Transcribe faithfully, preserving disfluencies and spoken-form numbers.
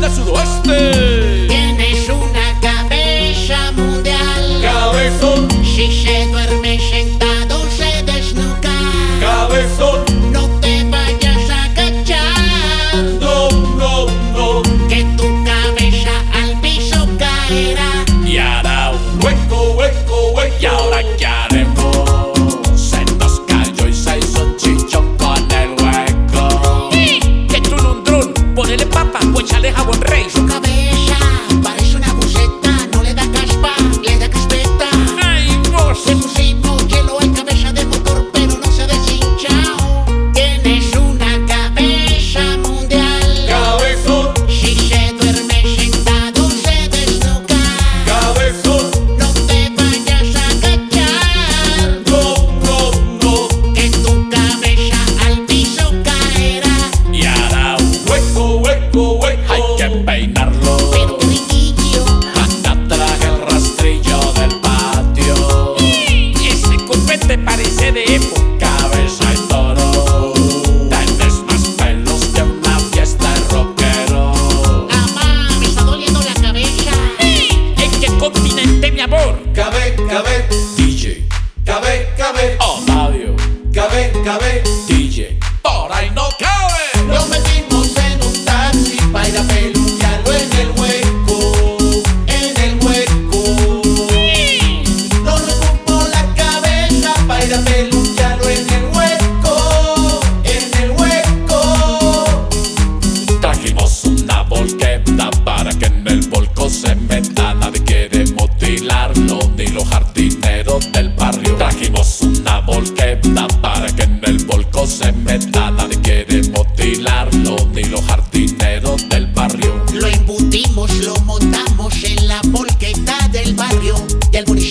del sudoeste. Tienes una cabeza mundial. Cabezón, Si se duerme sentado se desnuca. cabezón, No te vayas a agachar, no, no, no. que tu cabeza al piso caerá. Y hará un hueco, hueco, hueco. ¿Y ahora qué haremos? Se nos cayó y se hizo un chichón con el hueco. Que trun un drun, ponele papa o échale jabón rey. Su cabeza parece una buceta, no le da caspa, le da caspeta. Ay, vos. Le pusimos hielo al cabeza de motor, pero no se ha deshinchado. Tienes una cabeza mundial. Cabezón, Si se duerme sentado se desnuca. cabezón, No te vayas a agachar, no, no, no. que tu cabeza al piso caerá. Y hará un Hueco, hueco, hueco. hay que peinarlo. Pero qué riquillo, Acá traje el rastrillo del patio. Ese copete parece de época. Cabeza y toro. Tienes más pelos que una fiesta de rockero. mamá, me está doliendo la cabeza. ¿En qué continente, mi amor? Cabe, cabe, D J, cabe, cabe, Odadio, cabe, cabe. D J, por ahí no cabe. Nos metimos en un taxi para ir a peluquearlo en el hueco, en el hueco. Nos recupo la cabeza para ir a peluquearlo en el hueco, en el hueco. Trajimos una volqueta para que en el volco se meta. Nadie quiere mutilarlo, ni los jardineros del barrio. Trajimos una volqueta para que en el volco se meta. Nadie quiere mutilarlo, ni los jardineros del barrio. Lo embutimos, lo montamos en la volqueta del barrio y al municipio